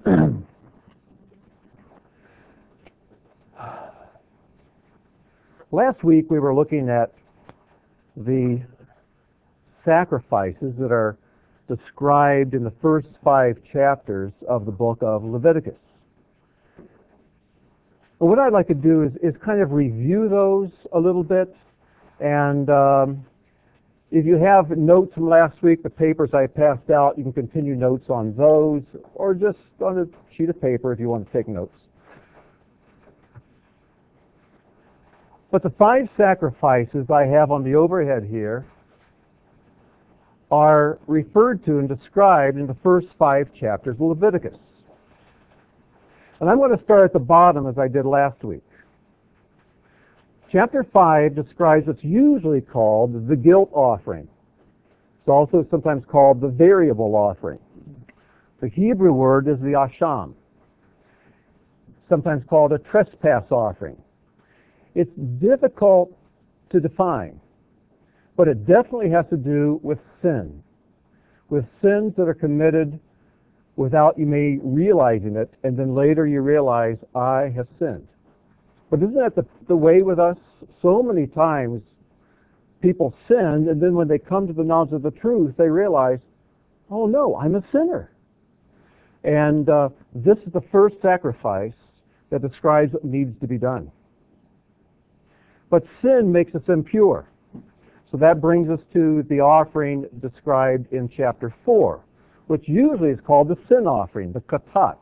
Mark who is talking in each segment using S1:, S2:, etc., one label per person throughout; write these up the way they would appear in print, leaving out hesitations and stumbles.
S1: Last week we were looking at the sacrifices that are described in the first 5 chapters of the book of Leviticus. And what I'd like to do is kind of review those a little bit, and if you have notes from last week, the papers I passed out, you can continue notes on those, or just on a sheet of paper if you want to take notes. But the 5 sacrifices I have on the overhead here are referred to and described in the first 5 chapters of Leviticus. And I'm going to start at the bottom as I did last week. Chapter 5 describes what's usually called the guilt offering. It's also sometimes called the variable offering. The Hebrew word is the asham, sometimes called a trespass offering. It's difficult to define, but it definitely has to do with sin, with sins that are committed without you may realizing it, and then later you realize, I have sinned. But isn't that the way with us? So many times people sin, and then when they come to the knowledge of the truth, they realize, oh no, I'm a sinner. And this is the first sacrifice that describes what needs to be done. But sin makes us impure. So that brings us to the offering described in chapter 4, which usually is called the sin offering, the katat.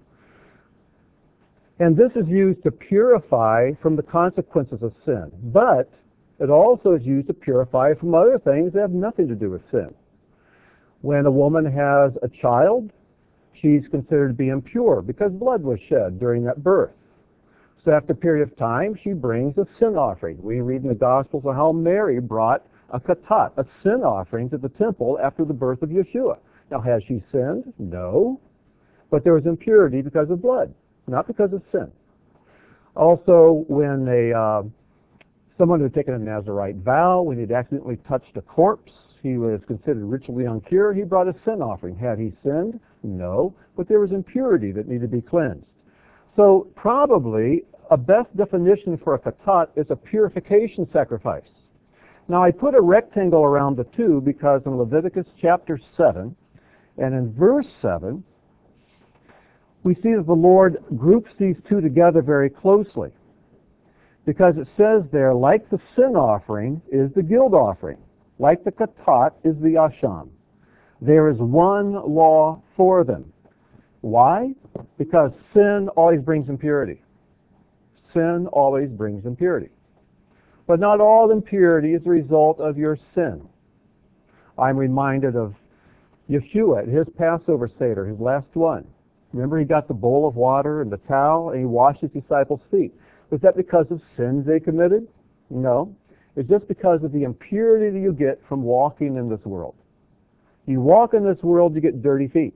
S1: And this is used to purify from the consequences of sin. But it also is used to purify from other things that have nothing to do with sin. When a woman has a child, she's considered to be impure because blood was shed during that birth. So after a period of time, she brings a sin offering. We read in the Gospels of how Mary brought a katat, a sin offering, to the temple after the birth of Yeshua. Now, has she sinned? No. But there was impurity because of blood, not because of sin. Also, when someone who had taken a Nazirite vow, when he'd accidentally touched a corpse, he was considered ritually impure. He brought a sin offering. Had he sinned? No. But there was impurity that needed to be cleansed. So probably a best definition for a katat is a purification sacrifice. Now I put a rectangle around the two because in Leviticus chapter 7 and in verse 7, we see that the Lord groups these two together very closely. Because it says there, like the sin offering is the guilt offering, like the katat is the asham. There is one law for them. Why? Because sin always brings impurity. Sin always brings impurity. But not all impurity is a result of your sin. I'm reminded of Yeshua at his Passover Seder, his last one. Remember, he got the bowl of water and the towel, and he washed his disciples' feet. Was that because of sins they committed? No. It's just because of the impurity that you get from walking in this world. You walk in this world, you get dirty feet.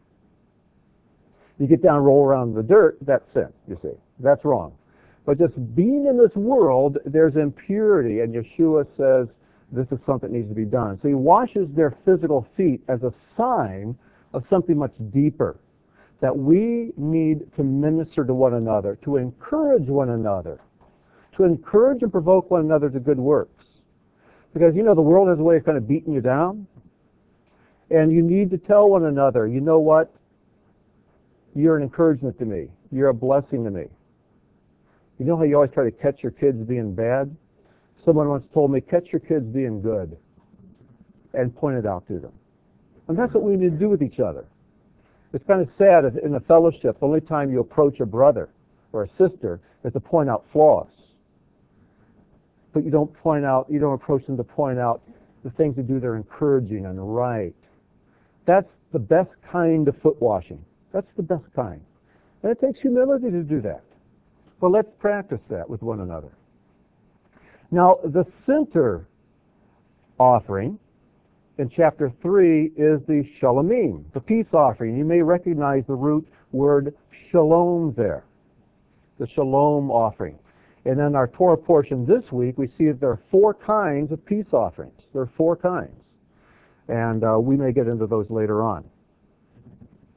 S1: You get down and roll around in the dirt, that's sin, you see. That's wrong. But just being in this world, there's impurity, and Yeshua says this is something that needs to be done. So he washes their physical feet as a sign of something much deeper, that we need to minister to one another, to encourage one another, to encourage and provoke one another to good works. Because, you know, the world has a way of kind of beating you down, and you need to tell one another, you know what? You're an encouragement to me. You're a blessing to me. You know how you always try to catch your kids being bad? Someone once told me, catch your kids being good, and point it out to them. And that's what we need to do with each other. It's kind of sad in a fellowship, the only time you approach a brother or a sister is to point out flaws. But you don't approach them to point out the things they do that are encouraging and right. That's the best kind of foot washing. That's the best kind. And it takes humility to do that. Well, let's practice that with one another. Now, the center offering in chapter 3 is the shalomim, the peace offering. You may recognize the root word shalom there, the shalom offering. And in our Torah portion this week, we see that there are 4 kinds of peace offerings. There are 4 kinds. And we may get into those later on.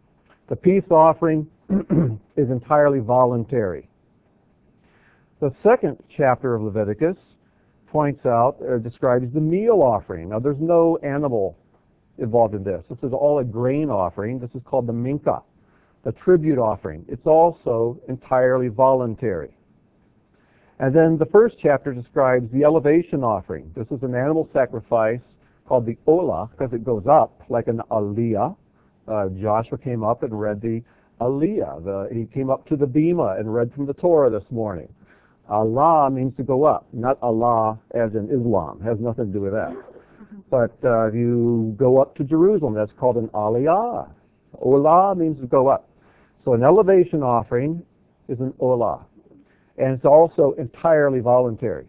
S1: The peace offering is entirely voluntary. The second chapter of Leviticus points out or describes the meal offering. Now, there's no animal involved in this. This is all a grain offering. This is called the mincha, the tribute offering. It's also entirely voluntary. And then the first chapter describes the elevation offering. This is an animal sacrifice called the olah because it goes up like an aliyah. Joshua came up and read the aliyah. He came up to the bima and read from the Torah this morning. Allah means to go up, not Allah as in Islam. It has nothing to do with that. But if you go up to Jerusalem, that's called an aliyah. Olah means to go up. So an elevation offering is an olah. And it's also entirely voluntary.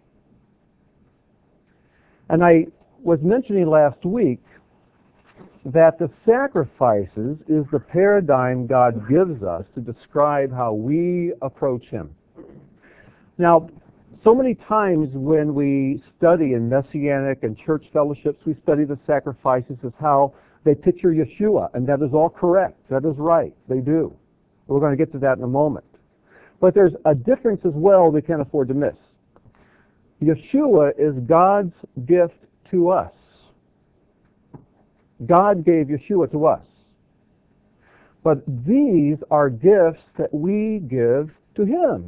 S1: And I was mentioning last week that the sacrifices is the paradigm God gives us to describe how we approach Him. Now, so many times when we study in Messianic and church fellowships, we study the sacrifices as how they picture Yeshua, and that is all correct. That is right. They do. We're going to get to that in a moment. But there's a difference as well we can't afford to miss. Yeshua is God's gift to us. God gave Yeshua to us. But these are gifts that we give to Him.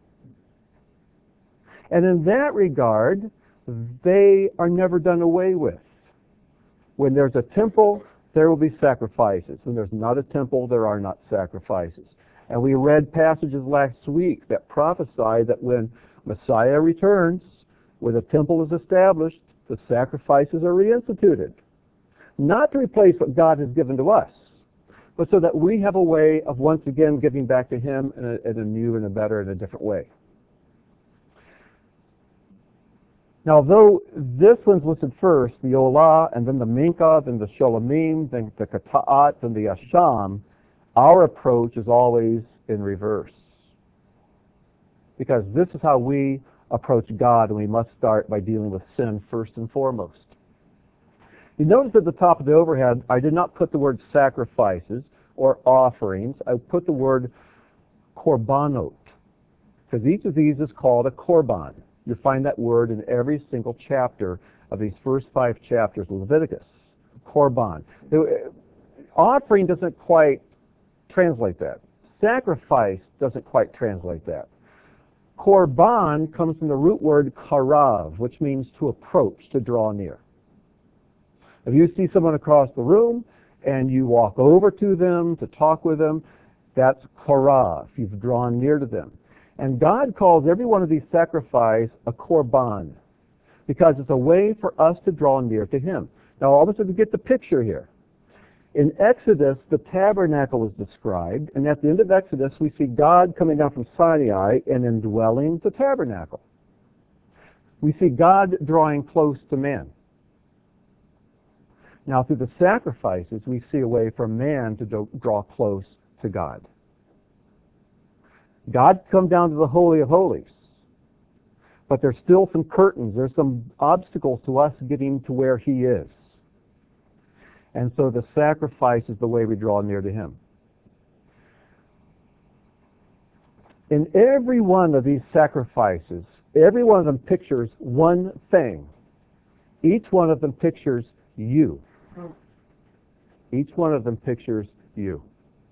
S1: And in that regard, they are never done away with. When there's a temple, there will be sacrifices. When there's not a temple, there are not sacrifices. And we read passages last week that prophesy that when Messiah returns, when the temple is established, the sacrifices are reinstituted. Not to replace what God has given to us, but so that we have a way of once again giving back to Him in a new and a better and a different way. Now, though this one's listed first, the Olah, and then the Mincha, then the Sholomim, then the Kata'at, and the Asham, our approach is always in reverse. Because this is how we approach God, and we must start by dealing with sin first and foremost. You notice at the top of the overhead, I did not put the word sacrifices or offerings. I put the word korbanot, because each of these is called a korban. You find that word in every single chapter of these first 5 chapters of Leviticus. Korban. Offering doesn't quite translate that. Sacrifice doesn't quite translate that. Korban comes from the root word karav, which means to approach, to draw near. If you see someone across the room and you walk over to them to talk with them, that's karav. You've drawn near to them. And God calls every one of these sacrifices a korban because it's a way for us to draw near to Him. Now, all of a sudden, get the picture here. In Exodus, the tabernacle is described, and at the end of Exodus, we see God coming down from Sinai and indwelling the tabernacle. We see God drawing close to man. Now, through the sacrifices, we see a way for man to draw close to God. God come down to the Holy of Holies, but there's still some curtains, there's some obstacles to us getting to where He is. And so the sacrifice is the way we draw near to Him. In every one of these sacrifices, every one of them pictures one thing. Each one of them pictures you. Each one of them pictures you.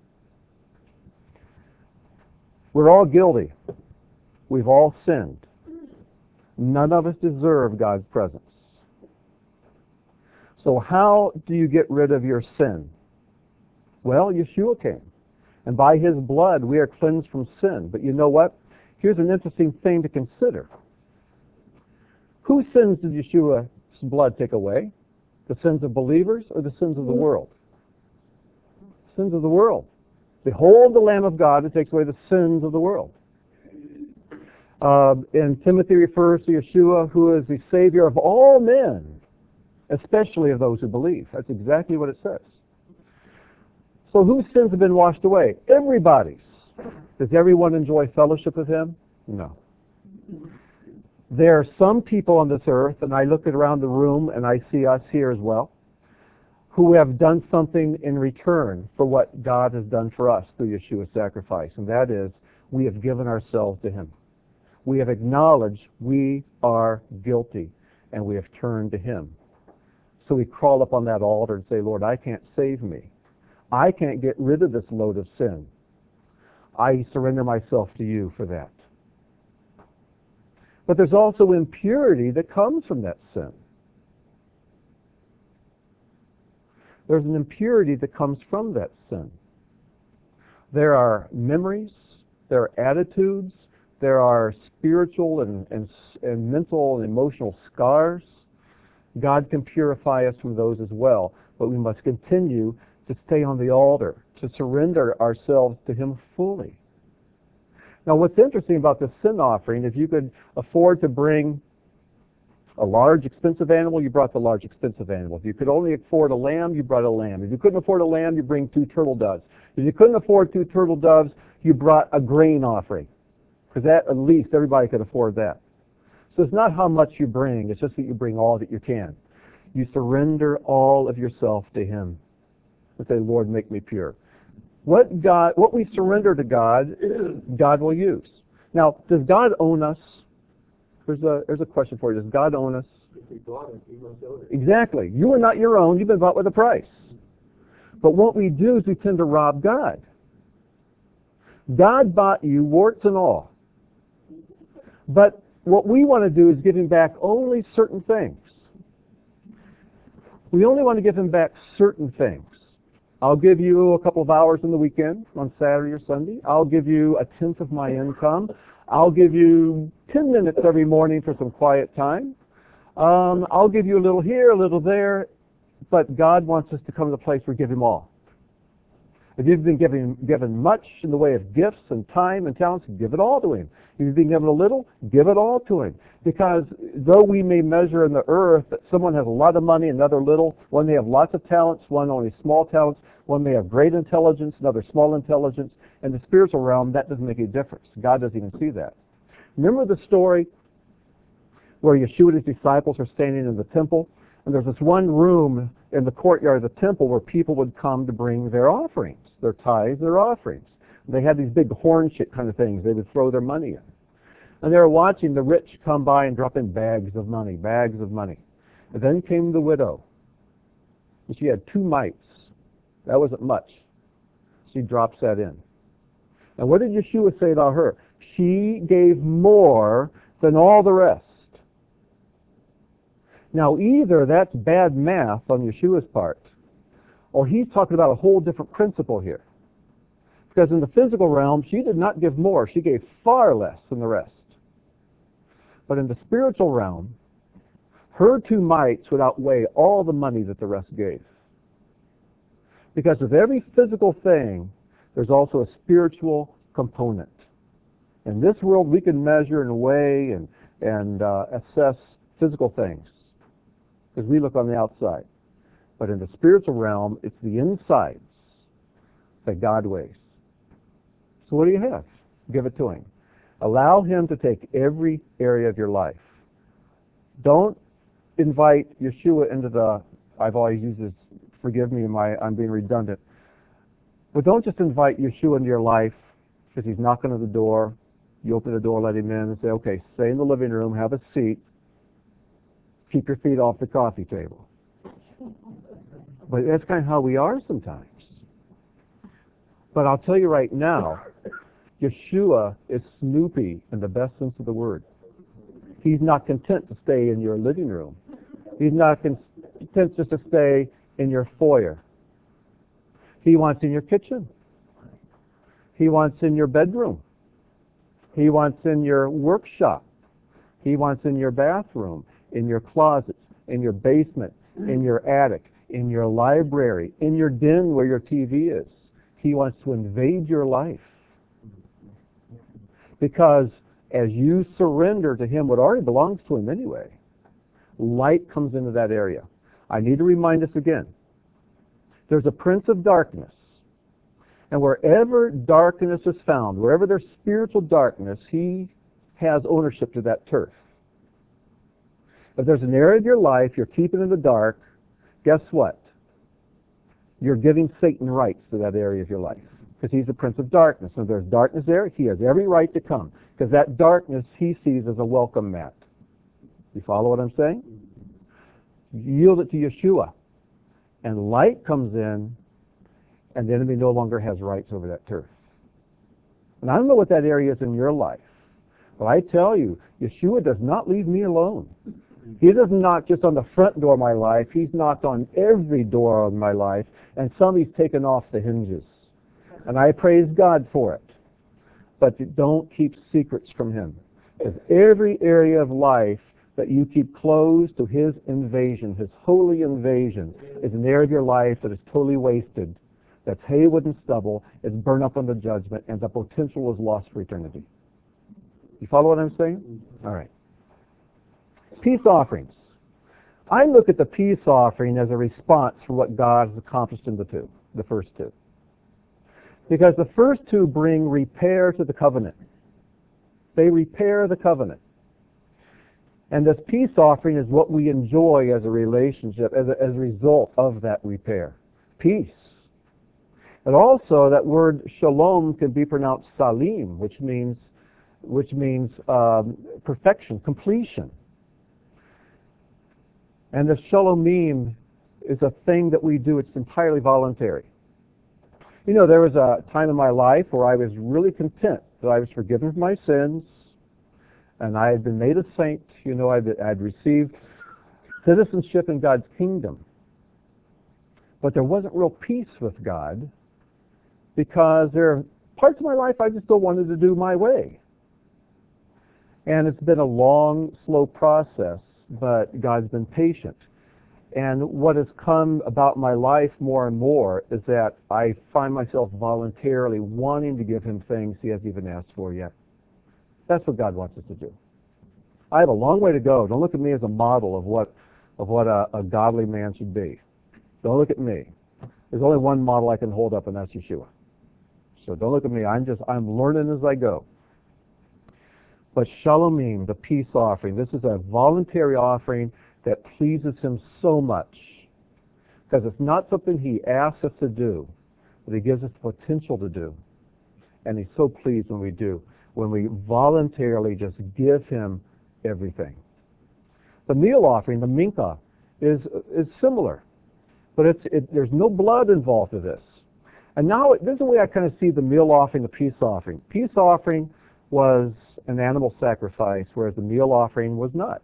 S1: We're all guilty. We've all sinned. None of us deserve God's presence. So how do you get rid of your sin? Well, Yeshua came. And by His blood, we are cleansed from sin. But you know what? Here's an interesting thing to consider. Whose sins did Yeshua's blood take away? The sins of believers or the sins of the world? Sins of the world. Behold the Lamb of God who takes away the sins of the world. And Timothy refers to Yeshua, who is the Savior of all men, especially of those who believe. That's exactly what it says. So whose sins have been washed away? Everybody's. Does everyone enjoy fellowship with Him? No. There are some people on this earth, and I look around the room and I see us here as well, who have done something in return for what God has done for us through Yeshua's sacrifice, and that is we have given ourselves to Him. We have acknowledged we are guilty, and we have turned to Him. So we crawl up on that altar and say, Lord, I can't save me. I can't get rid of this load of sin. I surrender myself to you for that. But there's also impurity that comes from that sin. There's an impurity that comes from that sin. There are memories, there are attitudes, there are spiritual and mental and emotional scars. God can purify us from those as well, but we must continue to stay on the altar, to surrender ourselves to Him fully. Now, what's interesting about this sin offering, if you could afford to bring a large, expensive animal, you brought the large, expensive animal. If you could only afford a lamb, you brought a lamb. If you couldn't afford a lamb, you bring 2 turtle doves. If you couldn't afford 2 turtle doves, you brought a grain offering, because that, at least everybody could afford that. So it's not how much you bring, it's just that you bring all that you can. You surrender all of yourself to Him and say, Lord, make me pure. What we surrender to God, God will use. Now, does God own us? There's a question for you. Does God own us?
S2: If He bought us, He must own it.
S1: Exactly. You are not your own. You've been bought with a price. But what we do is we tend to rob God. God bought you, warts and all. But what we want to do is give Him back only certain things. We only want to give Him back certain things. I'll give you a couple of hours in the weekend, on Saturday or Sunday. I'll give you 1/10 of my income. I'll give you 10 minutes every morning for some quiet time. I'll give you a little here, a little there. But God wants us to come to the place where we give Him all. If you've been given much in the way of gifts and time and talents, give it all to Him. If you've been given a little, give it all to Him. Because though we may measure in the earth that someone has a lot of money, another little, one may have lots of talents, one only small talents, one may have great intelligence, another small intelligence, in the spiritual realm, that doesn't make any difference. God doesn't even see that. Remember the story where Yeshua and His disciples are standing in the temple, and there's this one room in the courtyard of the temple where people would come to bring their offerings, their tithes, their offerings. They had these big horn shit kind of things they would throw their money in. And they were watching the rich come by and drop in bags of money, bags of money. And then came the widow. And she had 2 mites. That wasn't much. She drops that in. And what did Yeshua say about her? She gave more than all the rest. Now, either that's bad math on Yeshua's part, or he's talking about a whole different principle here. Because in the physical realm, she did not give more. She gave far less than the rest. But in the spiritual realm, her 2 mites would outweigh all the money that the rest gave. Because with every physical thing, there's also a spiritual component. In this world, we can measure and weigh and assess physical things, because we look on the outside. But in the spiritual realm, it's the insides that God weighs. So what do you have? Give it to Him. Allow Him to take every area of your life. Don't invite Yeshua into the, I've always used this, forgive me, I'm being redundant, but don't just invite Yeshua into your life because He's knocking on the door. You open the door, let Him in, and say, okay, stay in the living room, have a seat, keep your feet off the coffee table. But that's kind of how we are sometimes. But I'll tell you right now, Yeshua is Snoopy in the best sense of the word. He's not content to stay in your living room. He's not content just to stay in your foyer. He wants in your kitchen. He wants in your bedroom. He wants in your workshop. He wants in your bathroom, in your closets, in your basement, in your attic, in your library, in your den where your TV is. He wants to invade your life. Because as you surrender to Him what already belongs to Him anyway, light comes into that area. I need to remind us again, there's a prince of darkness. And wherever darkness is found, wherever there's spiritual darkness, he has ownership to that turf. If there's an area of your life you're keeping in the dark, guess what? You're giving Satan rights to that area of your life because he's the prince of darkness. And if there's darkness there, he has every right to come because that darkness he sees as a welcome mat. You follow what I'm saying? Yield it to Yeshua. And light comes in, and the enemy no longer has rights over that turf. And I don't know what that area is in your life, but I tell you, Yeshua does not leave me alone. He doesn't knock just on the front door of my life. He's knocked on every door of my life, and some he's taken off the hinges. And I praise God for it. But don't keep secrets from him. Because every area of life that you keep closed to his invasion, his holy invasion, is an area of your life that is totally wasted. That's haywood and stubble. It's burned up under judgment, and the potential is lost for eternity. You follow what I'm saying? All right. Peace offerings. I look at the peace offering as a response for what God has accomplished in the first two. Because the first two bring repair to the covenant. They repair the covenant. And this peace offering is what we enjoy as a relationship, as a result of that repair. Peace. And also that word shalom can be pronounced salim, which means perfection, completion. And the shalomim is a thing that we do. It's entirely voluntary. You know, there was a time in my life where I was really content that I was forgiven for my sins, and I had been made a saint. You know, I'd received citizenship in God's kingdom. But there wasn't real peace with God because there are parts of my life I just still wanted to do my way. And it's been a long, slow process, but God's been patient. And what has come about my life more and more is that I find myself voluntarily wanting to give him things he hasn't even asked for yet. That's what God wants us to do. I have a long way to go. Don't look at me as a model of what a godly man should be. Don't look at me. There's only one model I can hold up, and that's Yeshua. So don't look at me. I'm learning as I go. But shalomim, the peace offering, this is a voluntary offering that pleases him so much. Because it's not something he asks us to do, but he gives us the potential to do. And he's so pleased when we do, when we voluntarily just give him everything. The meal offering, the mincha, is similar. But there's no blood involved in this. And now, this is the way I kind of see the meal offering, the peace offering. Peace offering was an animal sacrifice, whereas the meal offering was not.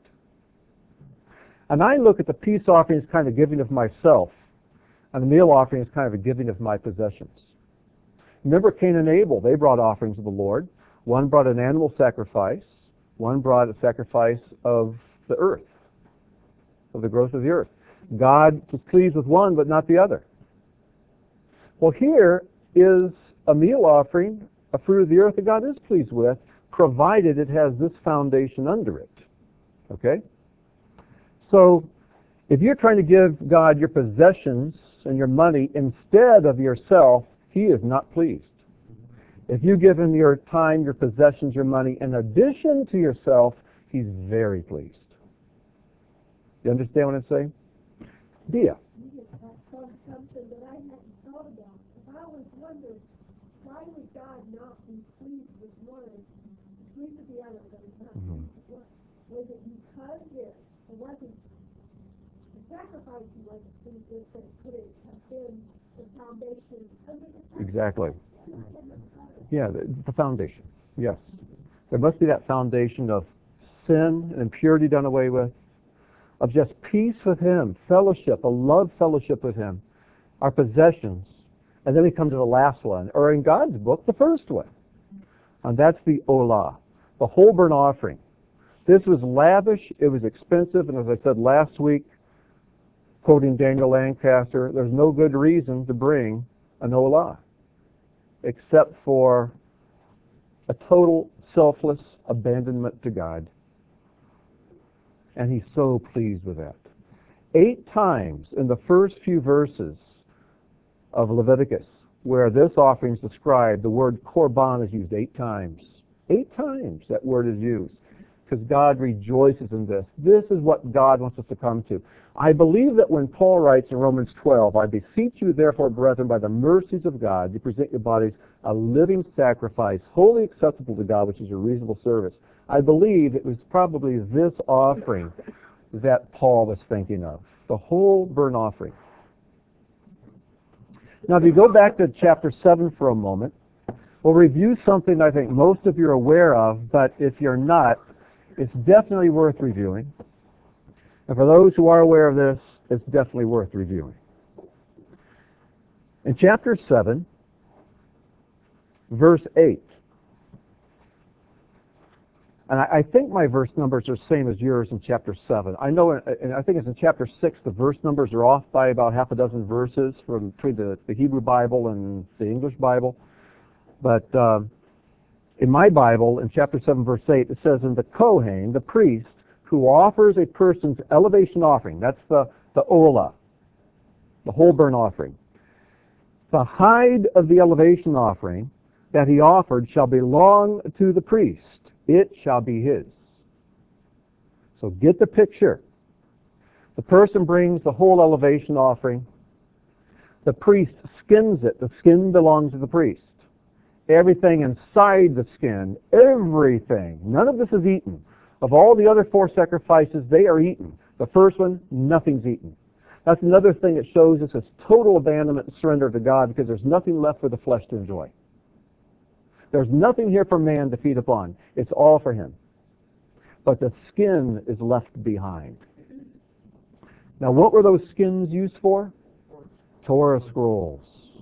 S1: And I look at the peace offering as kind of giving of myself, and the meal offering is kind of a giving of my possessions. Remember Cain and Abel, they brought offerings to the Lord. One brought an animal sacrifice, one brought a sacrifice of the earth, of the growth of the earth. God was pleased with one, but not the other. Well, here is a meal offering, a fruit of the earth that God is pleased with, provided it has this foundation under it. Okay? So, if you're trying to give God your possessions and your money instead of yourself, he is not pleased. If you give him your time, your possessions, your money, in addition to yourself, he's very pleased. You understand what I'm saying? Dia.
S3: Something that I hadn't thought about. If I was wondering, why would God not be pleased with one, pleased with the other, but not was it because it wasn't the sacrifice he wasn't pleased with, but could it have been the foundation under the sacrifice?
S1: Exactly. Yeah, the foundation. Yes. There must be that foundation of sin and impurity done away with, of just peace with him, fellowship, a love fellowship with him, our possessions. And then we come to the last one, or in God's book, the first one. And that's the olah, the whole burnt offering. This was lavish, it was expensive, and as I said last week, quoting Daniel Lancaster, there's no good reason to bring an olah, except for a total selfless abandonment to God. And he's so pleased with that. 8 times in the first few verses of Leviticus, where this offering is described, the word korban is used 8 times. 8 times that word is used. because God rejoices in this. This is what God wants us to come to. I believe that when Paul writes in Romans 12, I beseech you therefore, brethren, by the mercies of God, to present your bodies a living sacrifice, wholly acceptable to God, which is your reasonable service. I believe it was probably this offering that Paul was thinking of, the whole burnt offering. Now, if you go back to chapter 7 for a moment, we'll review something I think most of you are aware of, but if you're not, it's definitely worth reviewing. And for those who are aware of this, it's definitely worth reviewing. In chapter 7, verse 8, and I think my verse numbers are the same as yours in chapter 7. I know, and I think it's in chapter 6, the verse numbers are off by about half a dozen verses from between the Hebrew Bible and the English Bible. But in my Bible, in chapter 7, verse 8, it says, "And the Kohen, the priest, who offers a person's elevation offering," that's the olah, the whole burnt offering, "the hide of the elevation offering that he offered shall belong to the priest. It shall be his." So get the picture. The person brings the whole elevation offering. The priest skins it. The skin belongs to the priest. Everything inside the skin, everything, none of this is eaten. Of all the other 4 sacrifices, they are eaten. The first one, nothing's eaten. That's another thing that shows us is total abandonment and surrender to God, because there's nothing left for the flesh to enjoy. There's nothing here for man to feed upon. It's all for him. But the skin is left behind. Now, what were those skins used for? Torah scrolls.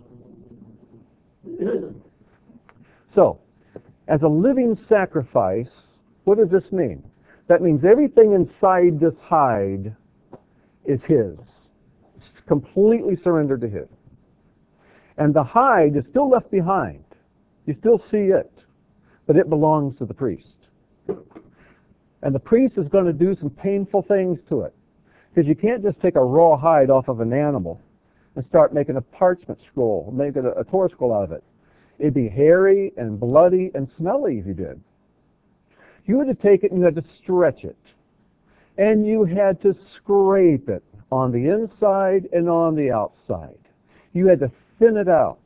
S1: So, as a living sacrifice, what does this mean? That means everything inside this hide is his. It's completely surrendered to him. And the hide is still left behind. You still see it, but it belongs to the priest. And the priest is going to do some painful things to it, because you can't just take a raw hide off of an animal and start making a parchment scroll, make a Torah scroll out of it. It'd be hairy and bloody and smelly if you did. You had to take it and you had to stretch it. And you had to scrape it on the inside and on the outside. You had to thin it out.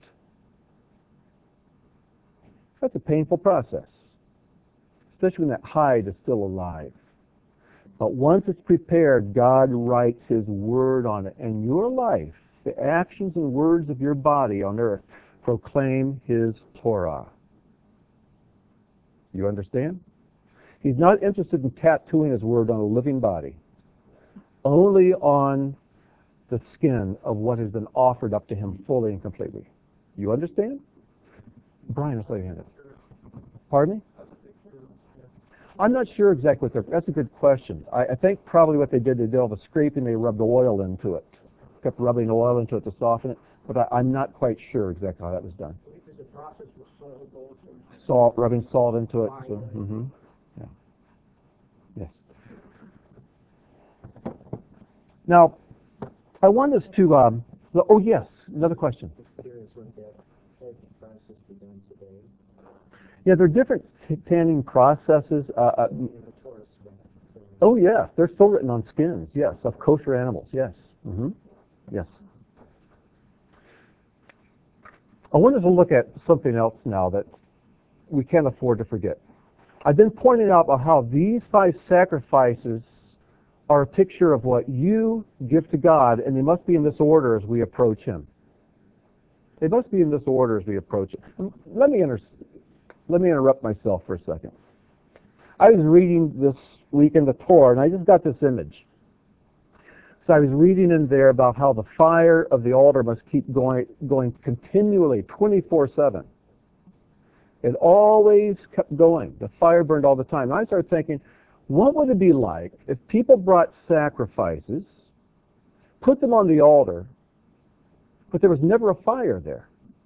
S1: That's a painful process, especially when that hide is still alive. But once it's prepared, God writes His Word on it. And your life, the actions and words of your body on earth, proclaim His Torah. You understand? He's not interested in tattooing His Word on a living body, only on the skin of what has been offered up to Him fully and completely. You understand? Brian, let's lay your hand up. Pardon me? I'm not sure exactly what they're... That's a good question. I think probably what they did all the scraping, they rubbed oil into it. Kept rubbing oil into it to soften it. But I'm not quite sure exactly how that was done.
S2: Because the process was salt,
S1: Salt, rubbing salt into it. So, yeah. Yes. Now, I want us to... oh, yes. Another question. Yeah, there are different tanning processes. Oh, yes. They're still written on skins, yes, of kosher animals, yes. Yes. I wanted to look at something else now that we can't afford to forget. I've been pointing out about how these 5 sacrifices are a picture of what you give to God, and they must be in this order as we approach Him. They must be in this order as we approach Him. Let me interrupt myself for a second. I was reading this week in the Torah, and I just got this image. So I was reading in there about how the fire of the altar must keep going continually, 24/7. It always kept going. The fire burned all the time. And I started thinking, what would it be like if people brought sacrifices, put them on the altar, but there was never a fire there?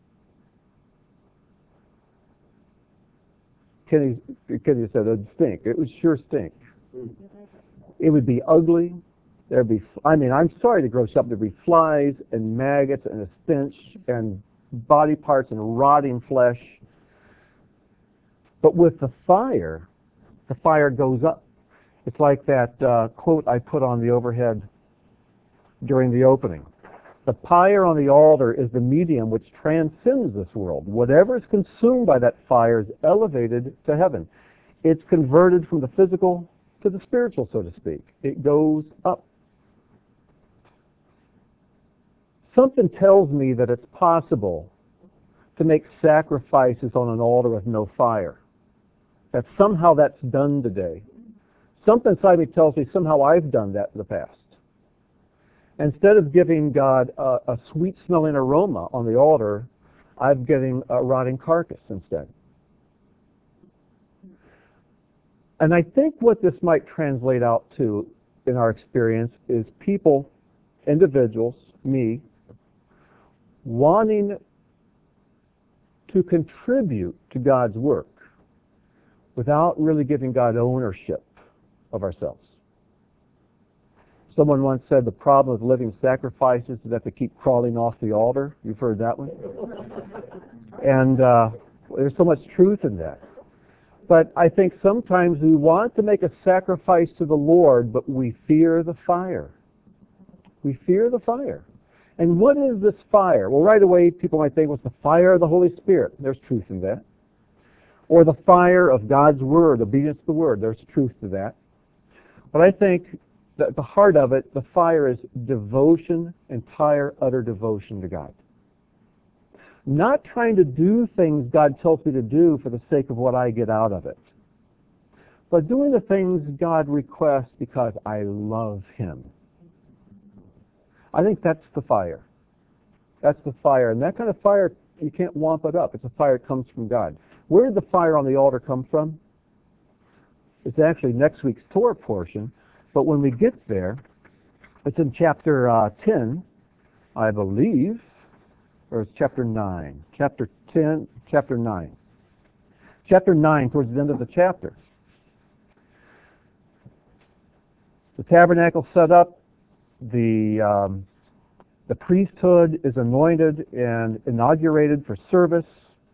S1: Kenny said it'd stink. It would sure stink. It would be ugly. There'd be, I'm sorry to gross up. There'd be flies and maggots and a stench and body parts and rotting flesh. But with the fire the fire goes up. It's like that quote I put on the overhead during the opening. The fire on the altar is the medium which transcends this world. Whatever is consumed by that fire is elevated to heaven. It's converted from the physical to the spiritual, so to speak. It goes up. Something tells me that it's possible to make sacrifices on an altar with no fire. That somehow that's done today. Something inside me tells me somehow I've done that in the past. Instead of giving God a sweet-smelling aroma on the altar, I'm getting a rotting carcass instead. And I think what this might translate out to in our experience is people, individuals, me, wanting to contribute to God's work without really giving God ownership of ourselves. Someone once said the problem with living sacrifices is that they keep crawling off the altar. You've heard that one? And there's so much truth in that. But I think sometimes we want to make a sacrifice to the Lord, but we fear the fire. We fear the fire. And what is this fire? Well, right away, people might think, well, it's the fire of the Holy Spirit. There's truth in that. Or the fire of God's Word, obedience to the Word. There's truth to that. But I think that at the heart of it, the fire is devotion, entire, utter devotion to God. Not trying to do things God tells me to do for the sake of what I get out of it, but doing the things God requests because I love Him. I think that's the fire. That's the fire. And that kind of fire, you can't wamp it up. It's a fire that comes from God. Where did the fire on the altar come from? It's actually next week's Torah portion. But when we get there, it's in chapter 10, I believe, or it's chapter 9. Chapter 10, chapter 9. Chapter 9, towards the end of the chapter. The tabernacle set up, the priesthood is anointed and inaugurated for service.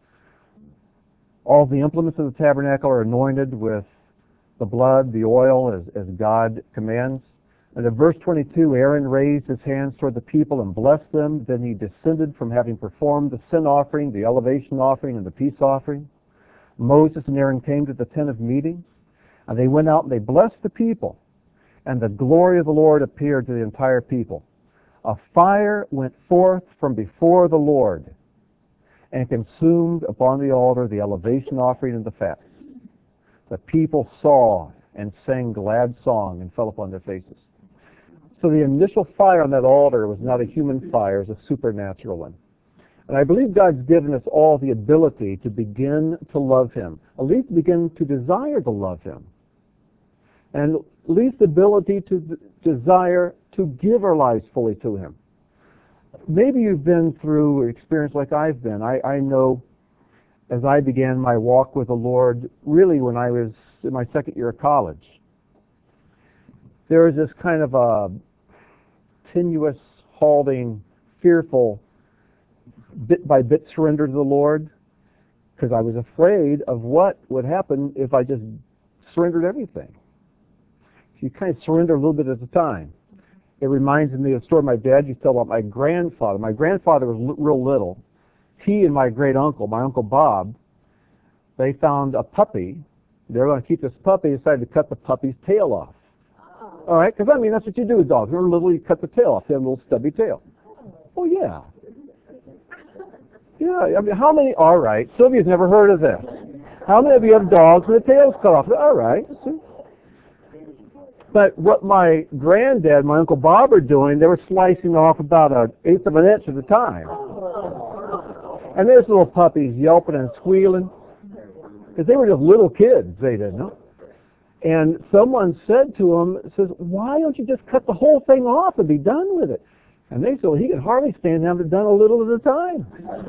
S1: All the implements of the tabernacle are anointed with the blood, the oil, as God commands. And in verse 22, Aaron raised his hands toward the people and blessed them. Then he descended from having performed the sin offering, the elevation offering, and the peace offering. Moses and Aaron came to the tent of meeting, and they went out and they blessed the people. And the glory of the Lord appeared to the entire people. A fire went forth from before the Lord and consumed upon the altar the elevation offering and the fat. The people saw and sang glad song and fell upon their faces. So the initial fire on that altar was not a human fire, it was a supernatural one. And I believe God's given us all the ability to begin to love Him, at least begin to desire to love Him, and at least the ability to desire to give our lives fully to Him. Maybe you've been through an experience like I've been. I know as I began my walk with the Lord, really when I was in my second year of college, there was this kind of a tenuous, halting, fearful, bit-by-bit surrender to the Lord, because I was afraid of what would happen if I just surrendered everything. You kind of surrender a little bit at a time. It reminds me of the story my dad used to tell about my grandfather. My grandfather was real little. He and my great uncle, my Uncle Bob, they found a puppy. They were going to keep this puppy. They decided to cut the puppy's tail off. All right, because I mean, that's what you do with dogs. When they're little, you cut the tail off. They have a little stubby tail. Oh, yeah. Yeah, I mean, how many, all right, Sylvia's never heard of this. How many of you have dogs with the tails cut off? All right. But what my granddad, my Uncle Bob are doing, they were slicing off about 1/8 of an inch at a time. And there's little puppies yelping and squealing, because they were just little kids, they didn't know. And someone said to him, says, why don't you just cut the whole thing off and be done with it? And they said, well, he could hardly stand down to done a little at a time.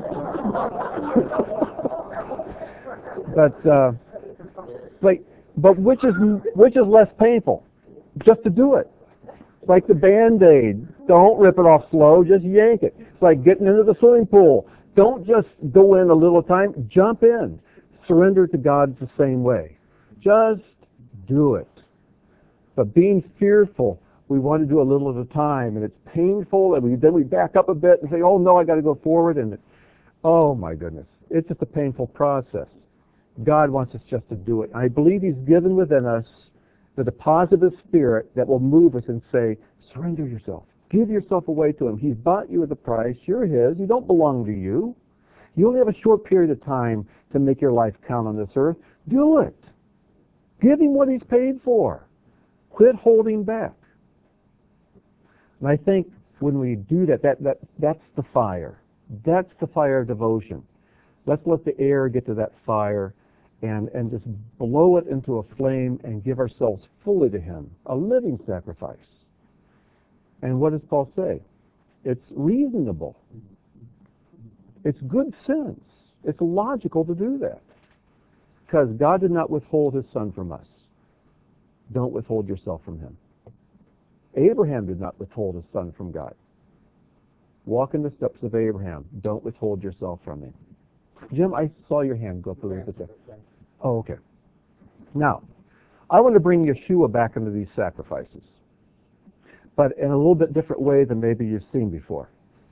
S1: But which is less painful? Just to do it. It's like the Band-Aid. Don't rip it off slow, just yank it. It's like getting into the swimming pool. Don't just go in a little time, jump in. Surrender to God the same way. Just do it. But being fearful, we want to do a little at a time, and it's painful, and then we back up a bit and say, oh no, I got to go forward, and oh my goodness, it's just a painful process. God wants us just to do it. I believe He's given within us the deposit of Spirit that will move us and say, surrender yourself. Give yourself away to Him. He's bought you with a price. You're His. You don't belong to you. You only have a short period of time to make your life count on this earth. Do it. Give Him what He's paid for. Quit holding back. And I think when we do that, that's the fire. That's the fire of devotion. Let's let the air get to that fire and just blow it into a flame and give ourselves fully to Him, a living sacrifice. And what does Paul say? It's reasonable. It's good sense. It's logical to do that. Because God did not withhold His Son from us. Don't withhold yourself from Him. Abraham did not withhold his son from God. Walk in the steps of Abraham. Don't withhold yourself from Him. Jim, I saw your hand go up a little bit there. Oh, okay. Now, I want to bring Yeshua back into these sacrifices, but in a little bit different way than maybe you've seen before.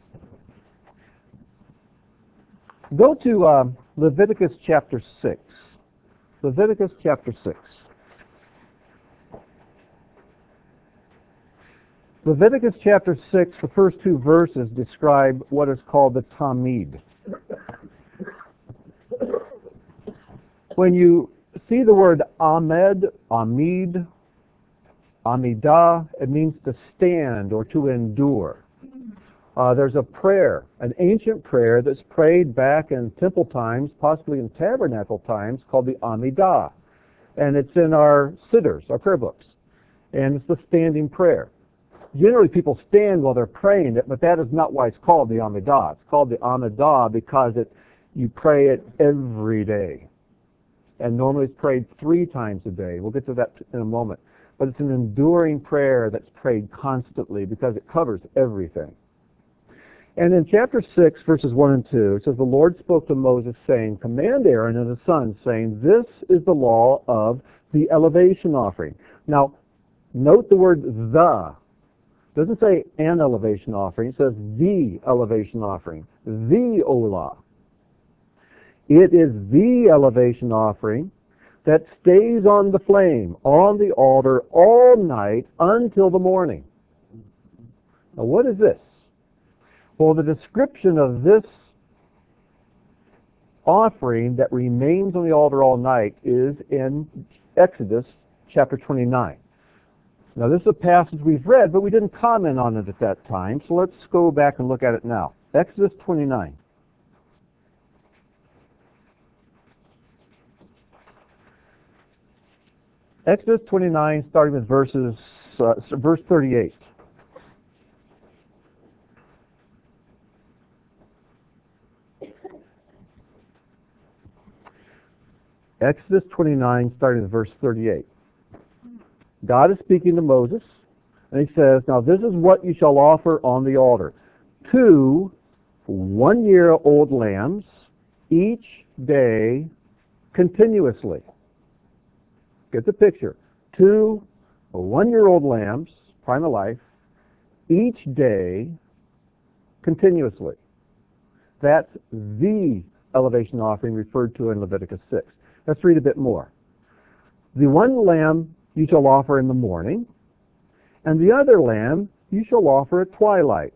S1: Go to Leviticus chapter 6. Leviticus chapter 6. Leviticus chapter 6, the first two verses describe what is called the Tamid. When you see the word Amid, Amidah, it means to stand or to endure. There's a prayer, an ancient prayer that's prayed back in temple times, possibly in tabernacle times, called the Amidah. And it's in our siddurs, our prayer books. And it's the standing prayer. Generally, people stand while they're praying it, but that is not why it's called the Amidah. It's called the Amidah because you pray it every day. And normally it's prayed 3 times a day. We'll get to that in a moment. But it's an enduring prayer that's prayed constantly because it covers everything. And in chapter 6, verses 1 and 2, it says, the Lord spoke to Moses, saying, command Aaron and his sons, saying, this is the law of the elevation offering. Now, note the word the. It doesn't say an elevation offering. It says the elevation offering. The Olah. It is the elevation offering that stays on the flame, on the altar, all night until the morning. Now, what is this? Well, the description of this offering that remains on the altar all night is in Exodus chapter 29. Now, this is a passage we've read, but we didn't comment on it at that time, so let's go back and look at it now. Exodus 29. Exodus 29, starting with verse 38. Exodus 29, starting with verse 38. God is speaking to Moses, and He says, now this is what you shall offer on the altar. 2 one-year-old lambs each day continuously. Get the picture. 2 one-year-old lambs, prime of life, each day continuously. That's the elevation offering referred to in Leviticus 6. Let's read a bit more. The one lamb you shall offer in the morning, and the other lamb you shall offer at twilight.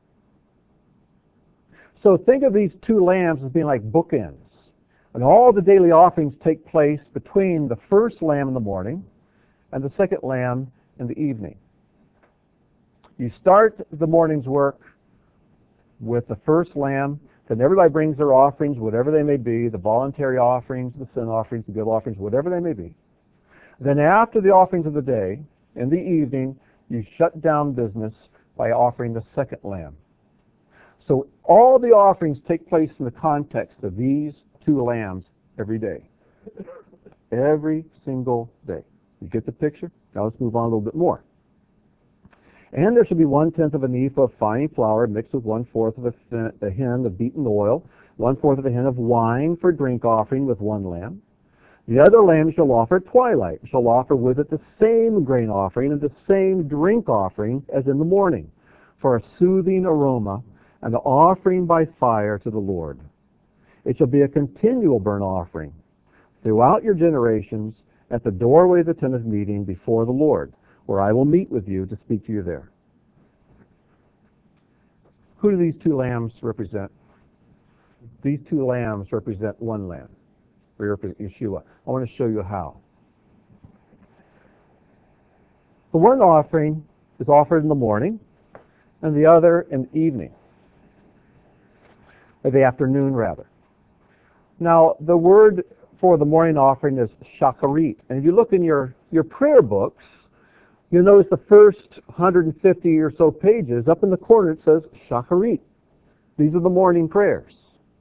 S1: So think of these 2 lambs as being like bookends. And all the daily offerings take place between the first lamb in the morning and the second lamb in the evening. You start the morning's work with the first lamb, then everybody brings their offerings, whatever they may be, the voluntary offerings, the sin offerings, the good offerings, whatever they may be. Then after the offerings of the day, in the evening, you shut down business by offering the second lamb. So all the offerings take place in the context of these 2 lambs every day. Every single day. You get the picture? Now let's move on a little bit more. And there should be 1/10 of an ephah of fine flour mixed with 1/4 of a hin of beaten oil, 1/4 of a hin of wine for drink offering with 1 lamb. The other lamb shall offer at twilight, shall offer with it the same grain offering and the same drink offering as in the morning, for a soothing aroma, and the offering by fire to the Lord. It shall be a continual burnt offering throughout your generations at the doorway of the tent of meeting before the Lord, where I will meet with you to speak to you there. Who do these two lambs represent? These two lambs represent one lamb. They represent Yeshua. I want to show you how. The one offering is offered in the morning, and the other in the evening, or the afternoon rather. Now, the word for the morning offering is shacharit. And if you look in your prayer books, you'll notice the first 150 or so pages, up in the corner it says shacharit. These are the morning prayers.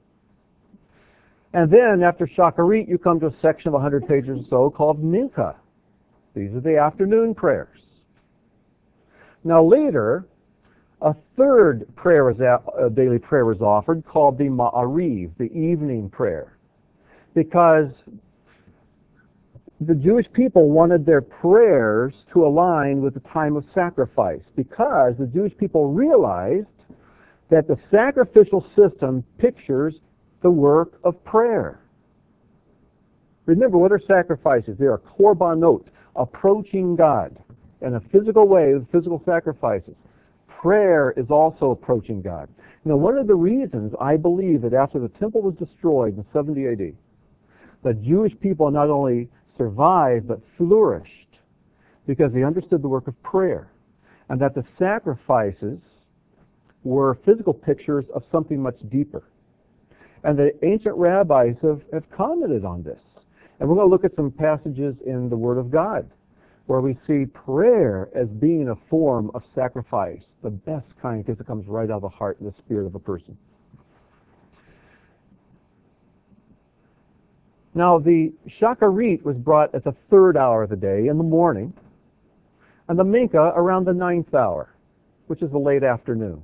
S1: And then after shacharit, you come to a section of 100 pages or so called mincha. These are the afternoon prayers. Now later, a third prayer daily prayer was offered called the ma'ariv, the evening prayer, because the Jewish people wanted their prayers to align with the time of sacrifice, because the Jewish people realized that the sacrificial system pictures the work of prayer. Remember, what are sacrifices? They are korbanot, approaching God in a physical way with physical sacrifices. Prayer is also approaching God. Now, one of the reasons I believe that after the temple was destroyed in 70 AD, the Jewish people not only survived but flourished because they understood the work of prayer, and that the sacrifices were physical pictures of something much deeper. And the ancient rabbis have commented on this. And we're going to look at some passages in the Word of God where we see prayer as being a form of sacrifice, the best kind, because it comes right out of the heart and the spirit of a person. Now, the shacharit was brought at the third hour of the day in the morning, and the mincha around the 9th hour, which is the late afternoon.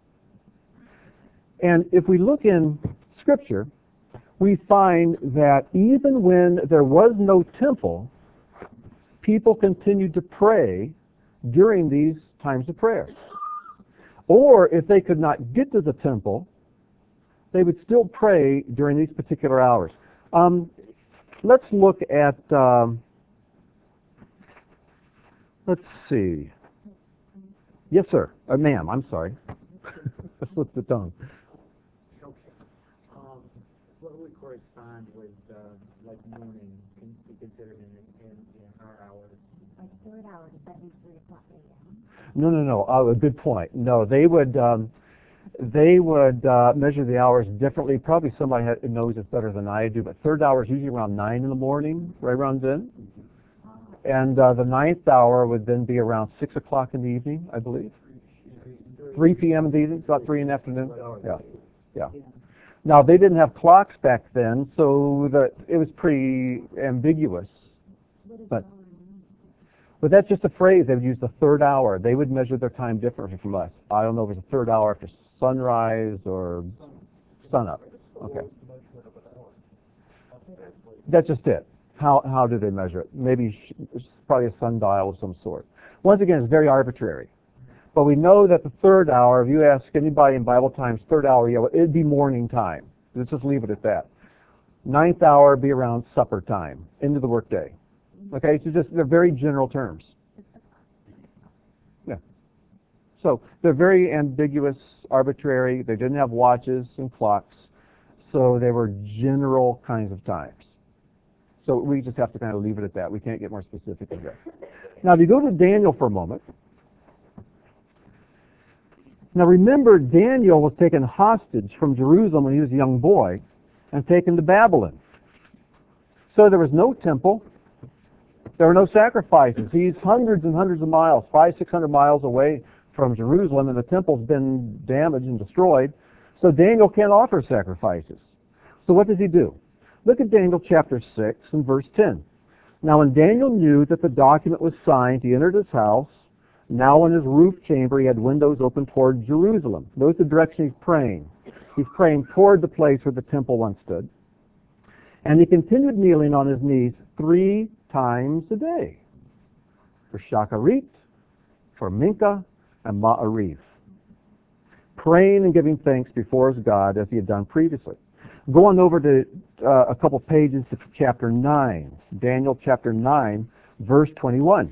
S1: And if we look in Scripture, we find that even when there was no temple, people continued to pray during these times of prayer. Or if they could not get to the temple, they would still pray during these particular hours. Let's look at, let's see. Yes, sir. Ma'am, I'm sorry. I slipped the tongue.
S2: What would correspond with like morning can be considered in our hours?
S4: Like third hour, does that mean 3 o'clock a.m.?
S1: No. A good point. No, they would measure the hours differently. Probably somebody knows this better than I do, but third hour is usually around 9 in the morning, right around then. And the 9th hour would then be around 6 o'clock in the evening, I believe. 3 p.m. in the evening, about 3 in the afternoon. Yeah. Now, they didn't have clocks back then, so it was pretty ambiguous. But that's just a phrase. They would use the third hour. They would measure their time differently from us. I don't know if it's the third hour after sunrise or sunup. Okay. That's just it. How do they measure it? Maybe it's probably a sundial of some sort. Once again, it's very arbitrary. But we know that the third hour, if you ask anybody in Bible times, third hour, it'd be morning time. Let's just leave it at that. 9th hour would be around supper time, into the workday. Okay, so they're very general terms. Yeah. So they're very ambiguous, arbitrary. They didn't have watches and clocks, so they were general kinds of times. So we just have to kind of leave it at that. We can't get more specific than that. Now, if you go to Daniel for a moment. Now remember, Daniel was taken hostage from Jerusalem when he was a young boy and taken to Babylon. So there was no temple. There were no sacrifices. He's hundreds and hundreds of miles, 500-600 miles away from Jerusalem, and the temple's been damaged and destroyed. So Daniel can't offer sacrifices. So what does he do? Look at Daniel chapter 6 and verse 10. Now when Daniel knew that the document was signed, he entered his house. Now in his roof chamber he had windows open toward Jerusalem. Notice the direction he's praying. He's praying toward the place where the temple once stood. And he continued kneeling on his knees 3 times a day for Shacharit, for Mincha, and Ma'ariv, praying and giving thanks before his God as he had done previously. Going over to a couple pages to chapter 9, Daniel chapter 9, verse 21.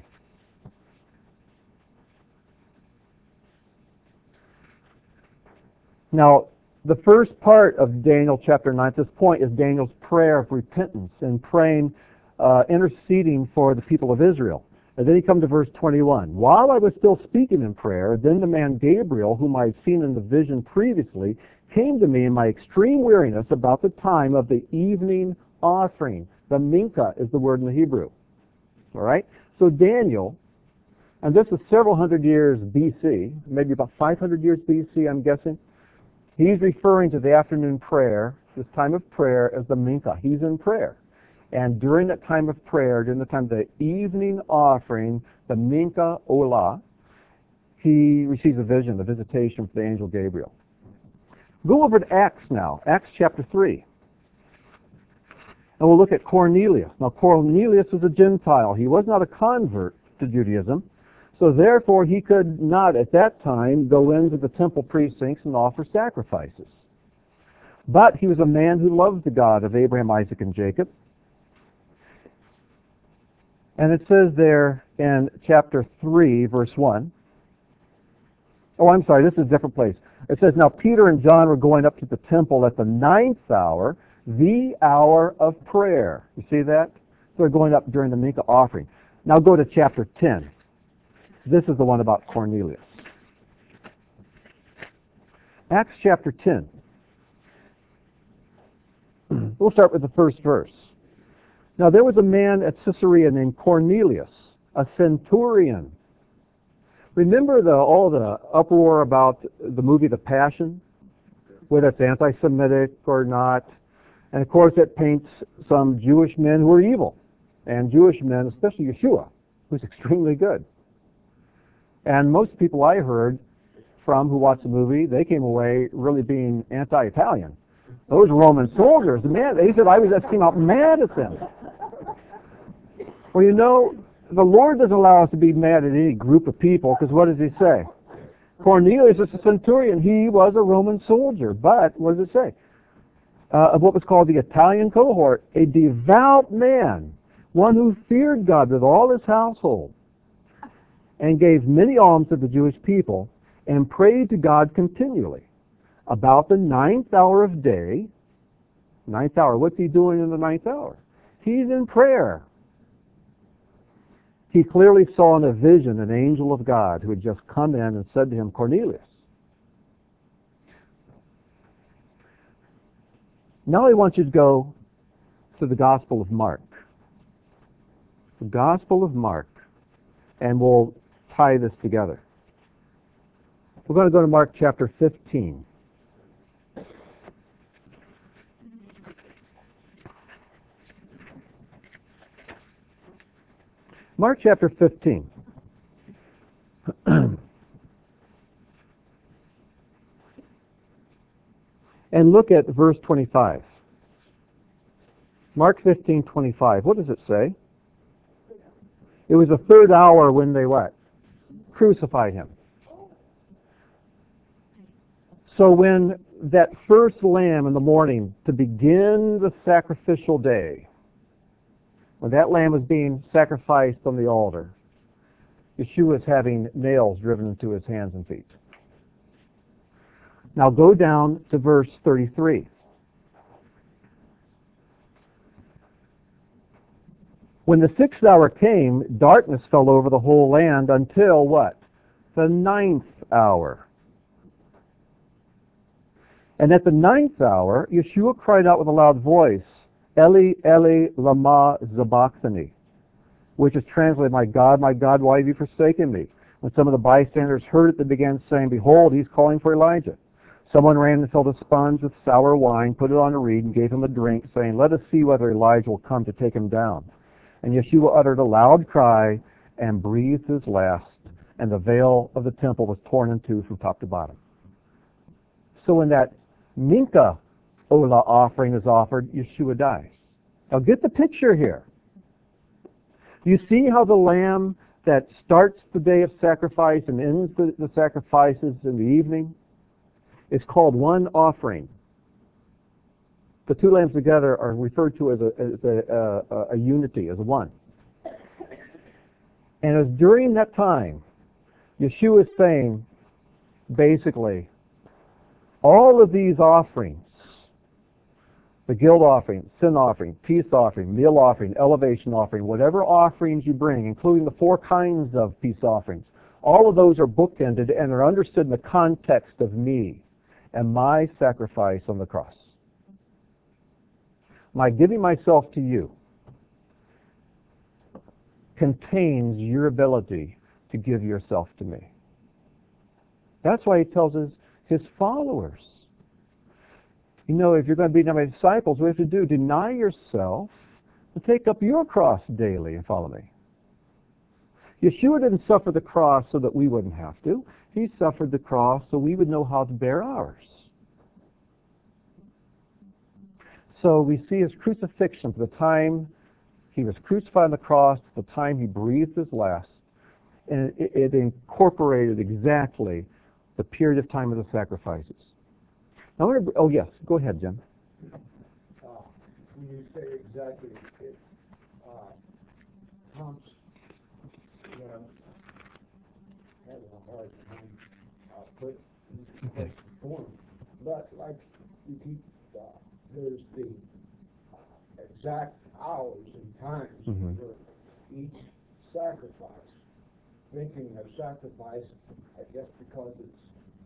S1: Now, the first part of Daniel chapter 9 at this point is Daniel's prayer of repentance and praying, interceding for the people of Israel. And then he comes to verse 21. While I was still speaking in prayer, then the man Gabriel, whom I had seen in the vision previously, came to me in my extreme weariness about the time of the evening offering. The mincha is the word in the Hebrew. All right? So Daniel, and this is several hundred years BC, maybe about 500 years BC, I'm guessing. He's referring to the afternoon prayer, this time of prayer, as the mincha. He's in prayer. And during that time of prayer, during the time of the evening offering, the mincha olah, he receives a vision, the visitation from the angel Gabriel. Go over to Acts now, Acts chapter 3. And we'll look at Cornelius. Now, Cornelius was a Gentile. He was not a convert to Judaism. So therefore, he could not at that time go into the temple precincts and offer sacrifices. But he was a man who loved the God of Abraham, Isaac, and Jacob. And it says there in chapter 3, verse 1. Oh, I'm sorry, this is a different place. It says, now Peter and John were going up to the temple at the 9th hour, the hour of prayer. You see that? So they're going up during the mincha offering. Now go to chapter 10. This is the one about Cornelius. Acts chapter 10. We'll start with the first verse. Now there was a man at Caesarea named Cornelius, a centurion. Remember all the uproar about the movie The Passion, whether it's anti-Semitic or not. And of course it paints some Jewish men who are evil, and Jewish men, especially Yeshua, who's extremely good. And most people I heard from who watched the movie, they came away really being anti-Italian. Those Roman soldiers, man, they said I just came out mad at them. Well, you know, the Lord doesn't allow us to be mad at any group of people, because what does he say? Cornelius is a centurion. He was a Roman soldier. But, what does it say? Of what was called the Italian cohort, a devout man, one who feared God with all his household, and gave many alms to the Jewish people, and prayed to God continually. About the 9th hour of day, 9th hour, what's he doing in the 9th hour? He's in prayer. He clearly saw in a vision an angel of God who had just come in and said to him, Cornelius. Now I want you to go to the Gospel of Mark. The Gospel of Mark. And we'll tie this together. We're going to go to Mark chapter 15. Mark chapter 15. And look at verse 25. Mark 15:25. What does it say? It was the 3rd hour when they what? Crucified him. So when that first lamb in the morning to begin the sacrificial day, when that lamb was being sacrificed on the altar, Yeshua is having nails driven into his hands and feet. Now go down to verse 33. When the 6th hour came, darkness fell over the whole land until what? The 9th hour. And at the 9th hour, Yeshua cried out with a loud voice, Eli, Eli, lama sabachthani, which is translated, my God, why have you forsaken me? When some of the bystanders heard it, they began saying, behold, he's calling for Elijah. Someone ran and filled a sponge with sour wine, put it on a reed, and gave him a drink, saying, let us see whether Elijah will come to take him down. And Yeshua uttered a loud cry and breathed his last, and the veil of the temple was torn in two from top to bottom. So when that mincha olah offering is offered, Yeshua dies. Now get the picture here. You see how the lamb that starts the day of sacrifice and ends the sacrifices in the evening is called one offering. The two lambs together are referred to as a unity, as one. And as during that time, Yeshua is saying, basically, all of these offerings, the guilt offering, sin offering, peace offering, meal offering, elevation offering, whatever offerings you bring, including the 4 kinds of peace offerings, all of those are bookended and are understood in the context of me and my sacrifice on the cross. My giving myself to you contains your ability to give yourself to me. That's why he tells his followers, you know, if you're going to be my disciples, what you have to do, deny yourself and take up your cross daily and follow me. Yeshua didn't suffer the cross so that we wouldn't have to. He suffered the cross so we would know how to bear ours. So we see his crucifixion from the time he was crucified on the cross to the time he breathed his last. And it incorporated exactly the period of time of the sacrifices. Now, oh yes, go ahead, Jim.
S5: When you say exactly, it comes, having a hard time putting
S1: Okay.
S5: form. But like you keep, there's the exact hours and times for each sacrifice. Thinking of sacrifice, I guess because it's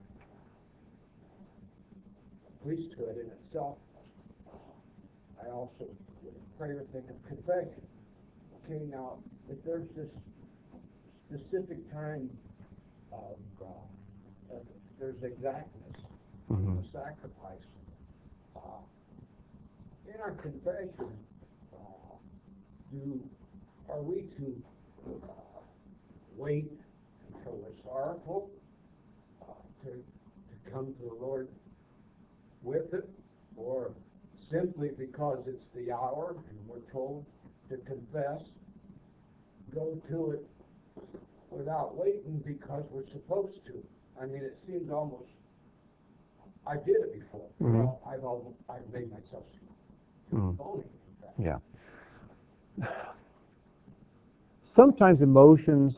S5: priesthood in itself, I also, with prayer, think of confession. Okay, now, if there's this specific time of, there's exactness in the sacrifice, in our confession, are we to wait until we're sorrowful to come to the Lord with it, or simply because it's the hour and we're told to confess, go to it without waiting because we're supposed to? I mean, it seems almost, I did it before. Well, I've made myself phony.
S1: Yeah. Sometimes emotions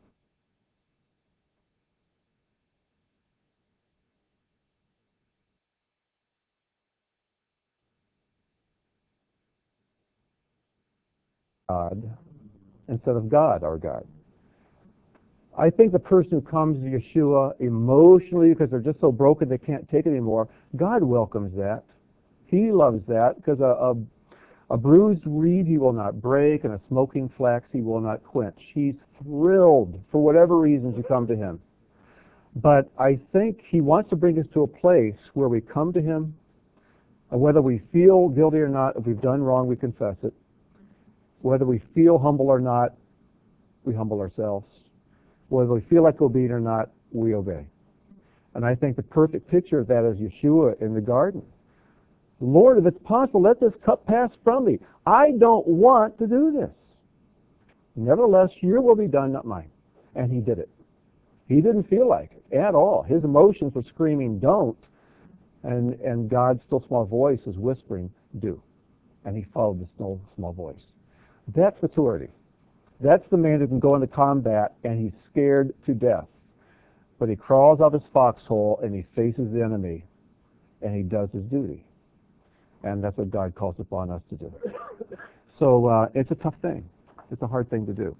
S1: God instead of God, our God. I think the person who comes to Yeshua emotionally because they're just so broken they can't take it anymore, God welcomes that. He loves that because a bruised reed he will not break, and a smoking flax he will not quench. He's thrilled for whatever reasons you come to him. But I think he wants to bring us to a place where we come to him, and whether we feel guilty or not, if we've done wrong, we confess it. Whether we feel humble or not, we humble ourselves. Whether we feel like obedient or not, we obey. And I think the perfect picture of that is Yeshua in the garden. Lord, if it's possible, let this cup pass from me. I don't want to do this. Nevertheless, your will be done, not mine. And he did it. He didn't feel like it at all. His emotions were screaming, don't. And God's still small voice is whispering, do. And he followed the still small voice. That's maturity. That's the man who can go into combat and he's scared to death. But he crawls out of his foxhole and he faces the enemy and he does his duty. And that's what God calls upon us to do. So it's a tough thing. It's a hard thing to do.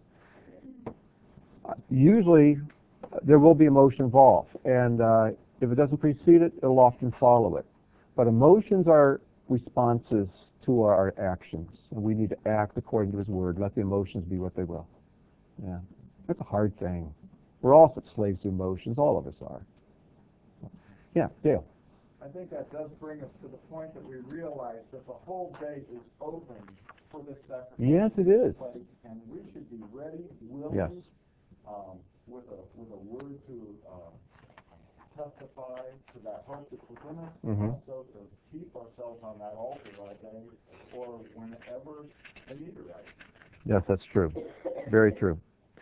S1: Usually there will be emotion involved. And if it doesn't precede it, it'll often follow it. But emotions are responses to our actions. And we need to act according to his word. Let the emotions be what they will. Yeah. That's a hard thing. We're all such slaves to emotions. All of us are. Yeah, Dale.
S6: I think that does bring us to the point that we realize that the whole day is open for this sacrifice.
S1: Yes, it is.
S6: And we should be ready, willing,
S1: Yes.
S6: with a word to testify to that hope that's within us,
S1: Mhm.
S6: also to keep ourselves on that altar that day, or whenever a need arises.
S1: Yes, that's true. Very true.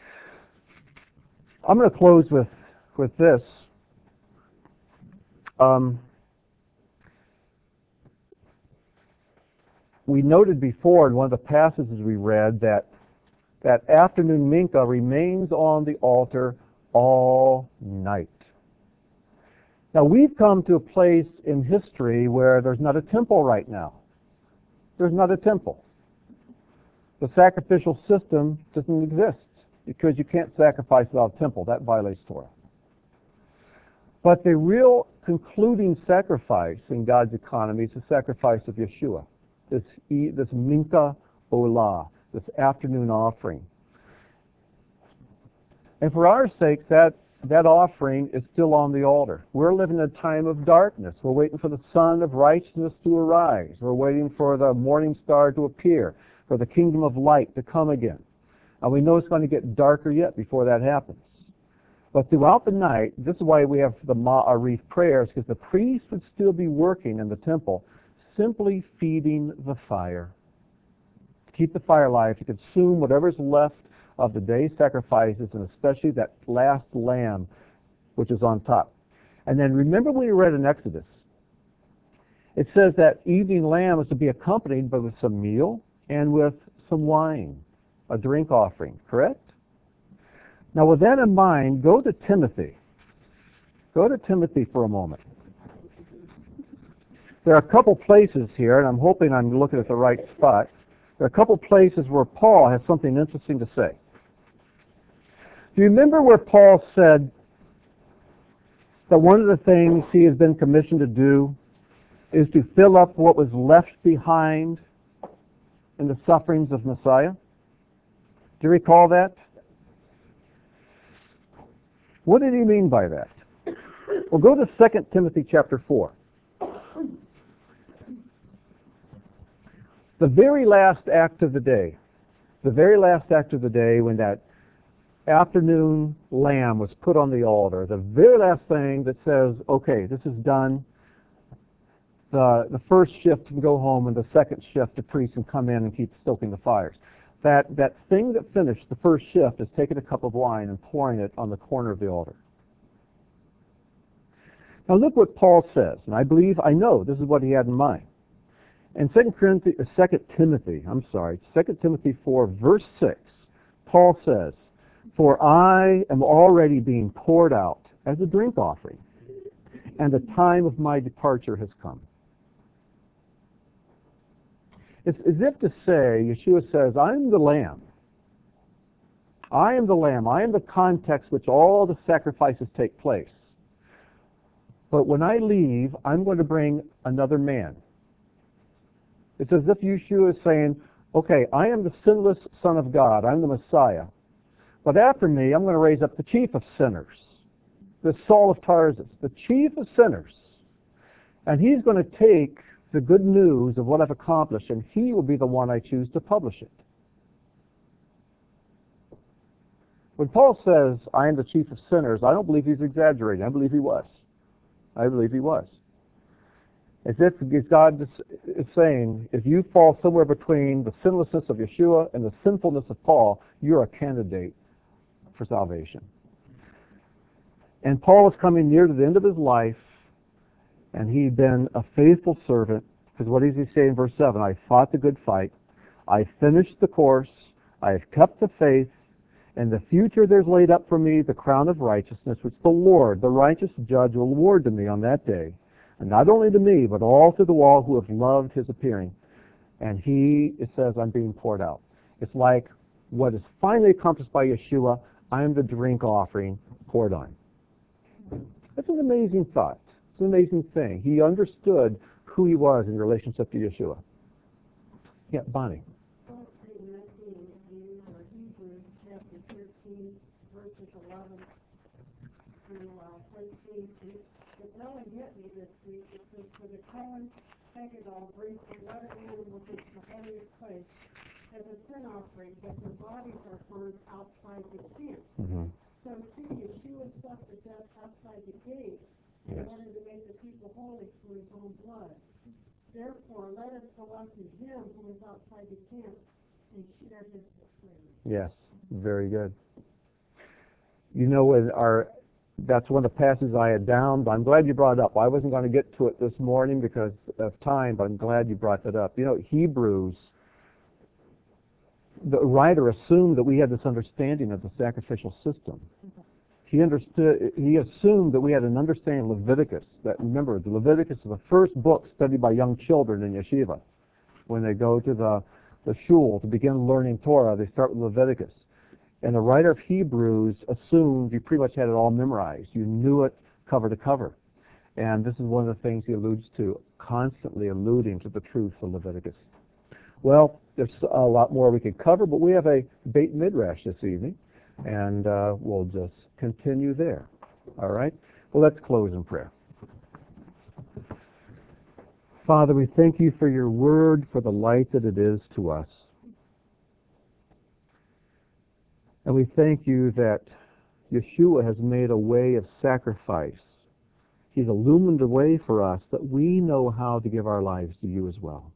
S1: I'm going to close with this. We noted before in one of the passages we read that afternoon mincha remains on the altar all night. Now, we've come to a place in history where there's not a temple right now. There's not a temple. The sacrificial system doesn't exist because you can't sacrifice without a temple. That violates Torah. But the real concluding sacrifice in God's economy is the sacrifice of Yeshua, this mincha olah, this afternoon offering. And for our sake, that offering is still on the altar. We're living in a time of darkness. We're waiting for the sun of righteousness to arise. We're waiting for the morning star to appear, for the kingdom of light to come again. And we know it's going to get darker yet before that happens. But throughout the night, this is why we have the Ma'arif prayers, because the priest would still be working in the temple, simply feeding the fire. To keep the fire alive, to consume whatever's left of the day's sacrifices, and especially that last lamb, which is on top. And then remember when we read in Exodus, it says that evening lamb is to be accompanied by with some meal and with some wine, a drink offering, correct? Now with that in mind, go to Timothy. Go to Timothy for a moment. There are a couple places here, and I'm hoping I'm looking at the right spot. There are a couple places where Paul has something interesting to say. Do you remember where Paul said that one of the things he has been commissioned to do is to fill up what was left behind in the sufferings of Messiah? Do you recall that? What did he mean by that? Well, go to 2 Timothy chapter 4. The very last act of the day, when that afternoon lamb was put on the altar, the very last thing that says, okay, this is done, the first shift can go home, and the second shift, the priest can come in and keep stoking the fires. That thing that finished the first shift is taking a cup of wine and pouring it on the corner of the altar. Now look what Paul says, and I know this is what he had in mind. In 2 Timothy 4, verse 6, Paul says, "For I am already being poured out as a drink offering, and the time of my departure has come." It's as if to say, Yeshua says, I'm the lamb. I am the lamb. I am the context which all the sacrifices take place. But when I leave, I'm going to bring another man. It's as if Yeshua is saying, okay, I am the sinless Son of God. I'm the Messiah. But after me, I'm going to raise up the chief of sinners, the Saul of Tarsus, the chief of sinners. And he's going to take the good news of what I've accomplished, and he will be the one I choose to publish it. When Paul says, I am the chief of sinners, I don't believe he's exaggerating. I believe he was. As if God is saying, if you fall somewhere between the sinlessness of Yeshua and the sinfulness of Paul, you're a candidate for salvation. And Paul was coming near to the end of his life, and he'd been a faithful servant, because what does he say in verse 7? I fought the good fight, I finished the course, I have kept the faith, and the future there's laid up for me the crown of righteousness, which the Lord, the righteous judge, will award to me on that day. And not only to me, but all to the all who have loved his appearing. And it says, I'm being poured out. It's like what is finally accomplished by Yeshua, I am the drink offering poured on. That's an amazing thought. It's an amazing thing. He understood who he was in relationship to Yeshua. Yeah, Bonnie.
S3: Hebrews chapter 13, verses 11 through 13. But knowing yet me this week, it says, for the common Haggadah brings the blood of animal into the holiest place as a sin offering, but their bodies are burned outside the camp.
S1: Mm-hmm.
S3: So too, Yeshua suffered death outside the gate, blood. Therefore, let us go up to him who is outside the camp and share his experience.
S1: Yes, very good. You know, that's one of the passages I had down, but I'm glad you brought it up. I wasn't going to get to it this morning because of time, but I'm glad you brought that up. You know, Hebrews, the writer assumed that we had this understanding of the sacrificial system. He assumed that we had an understanding of Leviticus. That, remember, the Leviticus is the first book studied by young children in yeshiva. When they go to the shul to begin learning Torah, they start with Leviticus. And the writer of Hebrews assumed you pretty much had it all memorized. You knew it cover to cover. And this is one of the things he alludes to, constantly alluding to the truth of Leviticus. Well, there's a lot more we could cover, but we have a Beit Midrash this evening, and we'll just continue there. All right? Well, let's close in prayer. Father, we thank you for your word, for the light that it is to us. And we thank you that Yeshua has made a way of sacrifice. He's illumined a way for us that we know how to give our lives to you as well.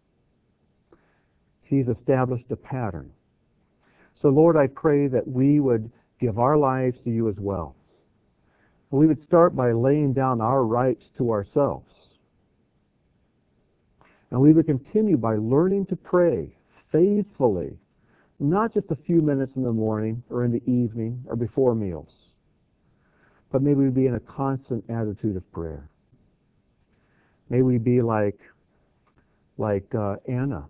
S1: He's established a pattern. So, Lord, I pray that we would give our lives to you as well. We would start by laying down our rights to ourselves. And we would continue by learning to pray faithfully, not just a few minutes in the morning or in the evening or before meals, but may we be in a constant attitude of prayer. May we be like Anna,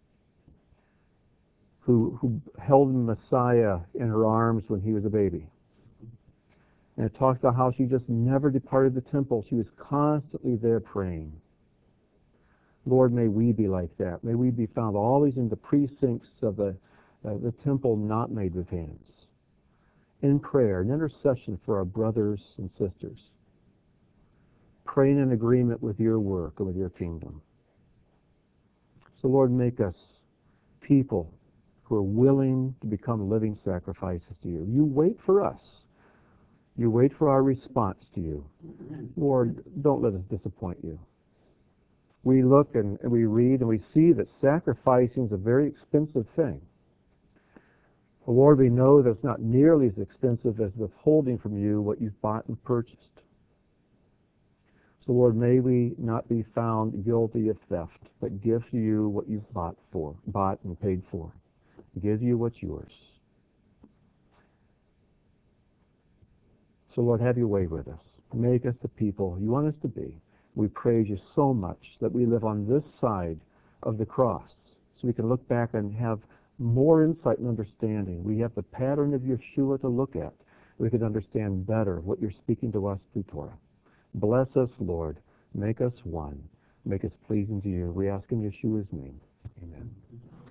S1: who held the Messiah in her arms when he was a baby. And it talks about how she just never departed the temple. She was constantly there praying. Lord, may we be like that. May we be found always in the precincts of the temple not made with hands, in prayer and intercession for our brothers and sisters, praying in agreement with your work and with your kingdom. So, Lord, make us people who are willing to become living sacrifices to you. You wait for us. You wait for our response to you. Lord, don't let us disappoint you. We look and we read and we see that sacrificing is a very expensive thing. But Lord, we know that it's not nearly as expensive as withholding from you what you've bought and purchased. So Lord, may we not be found guilty of theft, but give to you what you've bought and paid for. Give you what's yours. So Lord, have your way with us. Make us the people you want us to be. We praise you so much that we live on this side of the cross, so we can look back and have more insight and understanding. We have the pattern of Yeshua to look at. We can understand better what you're speaking to us through Torah. Bless us, Lord. Make us one. Make us pleasing to you. We ask in Yeshua's name. Amen.